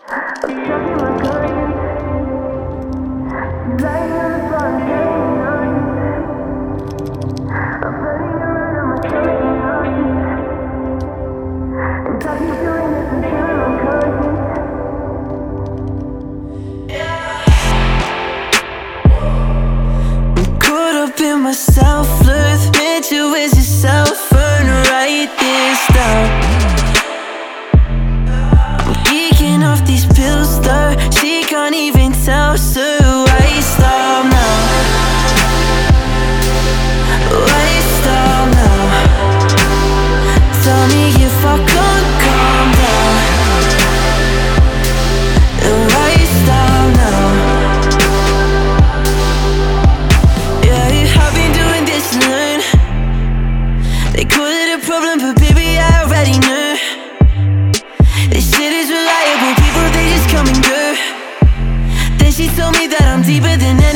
In myself, meant to as yourself, and write this down. I'm geeking off these pills, though she can't even tell, so why stop now? Why stop now? Tell me if I can't calm down. Why stop now? They call it a problem, but baby, I already knew. This shit is reliable, people, they just come and go. Then she told me that I'm deeper than